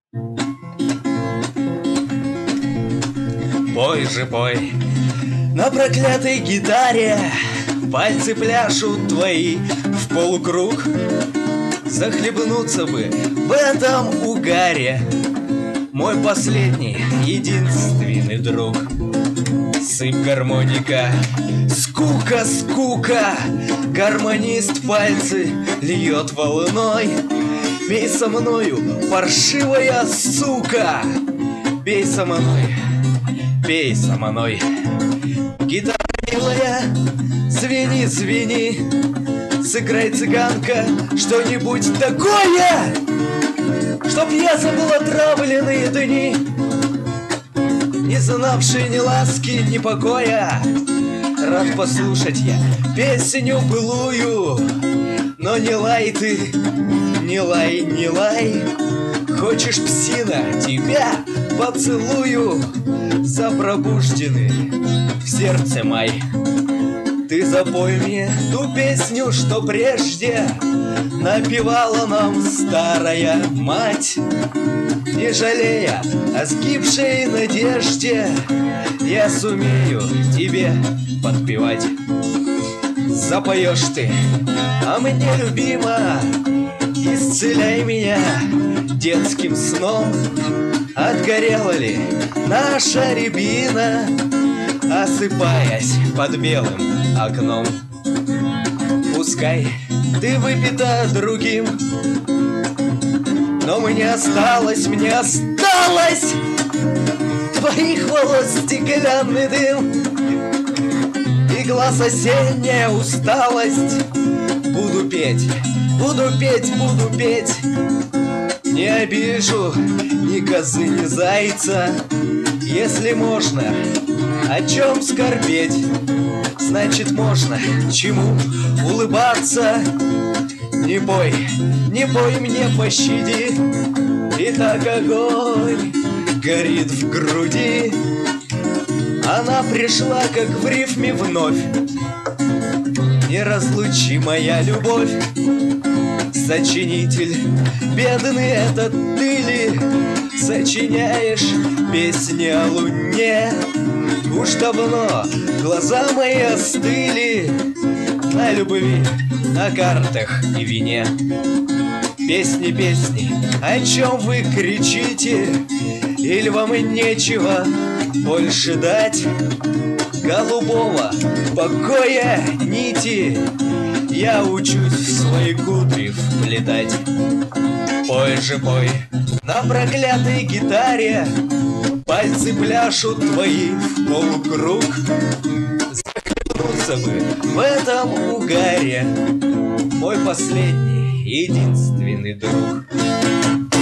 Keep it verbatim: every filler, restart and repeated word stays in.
Пой же, пой на проклятой гитаре, пальцы пляшут твои в полукруг. Захлебнуться бы в этом угаре, мой последний, единственный друг. Сыпь гармоника, скука, скука, гармонист пальцы льет волной. Пей со мною, паршивая сука, пей со мной, пей со мной. Гитара милая, звени, звени, сыграй, цыганка, что-нибудь такое, чтоб я забыл отравленные дни, не знавшие ни ласки, ни покоя. Рад послушать я песню былую, но не лай ты, не лай, не лай. Хочешь, псина, тебя поцелую за пробужденный в сердце май. Ты запой мне ту песню, что прежде напевала нам старая мать. Не жалея о сгибшей надежде, я сумею тебе подпевать. Запоешь ты, а мне, любима, исцеляй меня детским сном. Отгорела ли наша рябина, осыпаясь под белым окном? Пускай ты выпита другим, но мне осталось, мне осталось твоих волос стеклянный дым и глаз осенняя усталость. Буду петь, буду петь, буду петь, не обижу ни козы, ни зайца. Если можно о чем скорбеть, значит можно чему улыбаться. Не пой, не пой мне, пощади, и так огонь горит в груди. Она пришла, как в рифме вновь, неразлучимая любовь. Сочинитель, бедный этот ты ли, сочиняешь песни о луне? Уж давно глаза мои остыли на любви, на картах и вине. Песни, песни, о чем вы кричите? Или вам и нечего больше дать? Голубого покоя нити я учусь в свои кудри вплетать. Пой же, пой на проклятой гитаре, пальцы пляшут твои в полукруг. Захлебнуться бы в этом угаре, мой последний, единственный друг.